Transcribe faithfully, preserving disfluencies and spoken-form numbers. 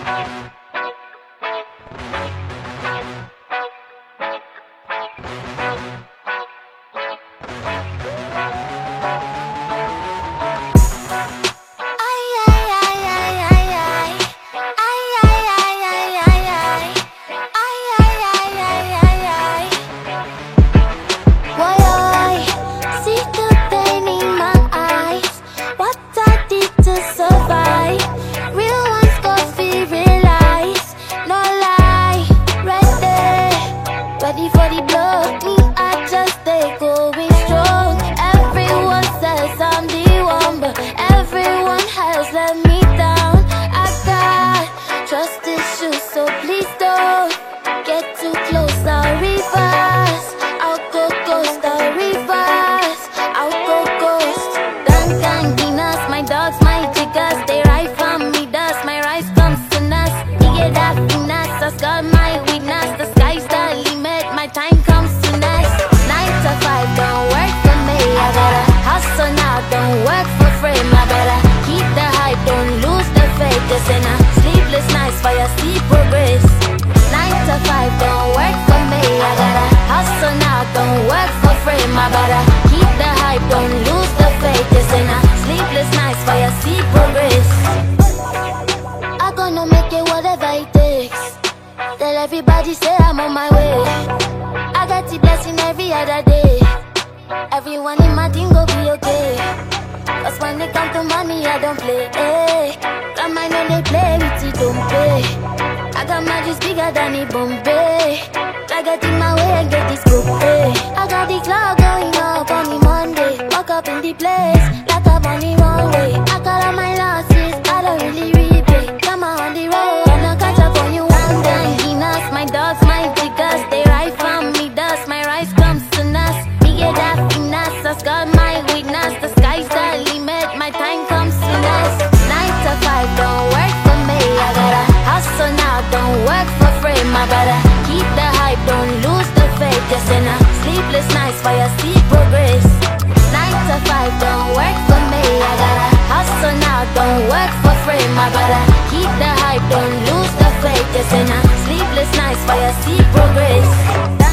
Ready for the blow, me I just stay going strong. Everyone says I'm the one, but everyone has let me down. I got trust issues, so please don't get too close. I'll reverse, I'll go ghost, I'll reverse, I'll go ghost. Dan Candinas, my dogs, my jiggers, they ride from me, dust. My rice comes to us, you get that finesse. I got my weakness, the sky's the limit. My time comes to next. Nine to five don't work for me. I gotta hustle now, don't work for free. I better keep the hype, don't lose the faith. This in a sleepless nights for your sleep progress. Nine to five don't work for me. I gotta hustle now, don't work for free. I better keep the hype, don't lose the faith. This in a sleepless nights for your sleep progress. I'm gonna make it whatever it takes. Tell everybody say I'm on my way. I got the blessing every other day. Everyone in my team go be okay. Cause when it come to money, I don't play. Hey, got mine when they play with it, don't pay. I got magic bigger than the Bombay. I got in my way and get this book. Hey, I got the cloud going up on the Monday. Walk up in the place like I'm on the runway. I got all my losses, I don't really repay. Come on the road, gonna catch up on you one day. My dogs, my jiggers, they ride from me, dust. My rice comes to us, me get that finesse. I got my weakness, the sky's the limit. My time comes to us. Nine to five don't work for me. I gotta hustle now, don't work for free. I better keep the hype, don't lose the faith. Just in a sleepless nights for your sleep progress. Nine to five don't work for me. I gotta hustle now, don't work for free. I better keep the hype, don't lose the faith. Just in a sleepless nights for your sleep progress.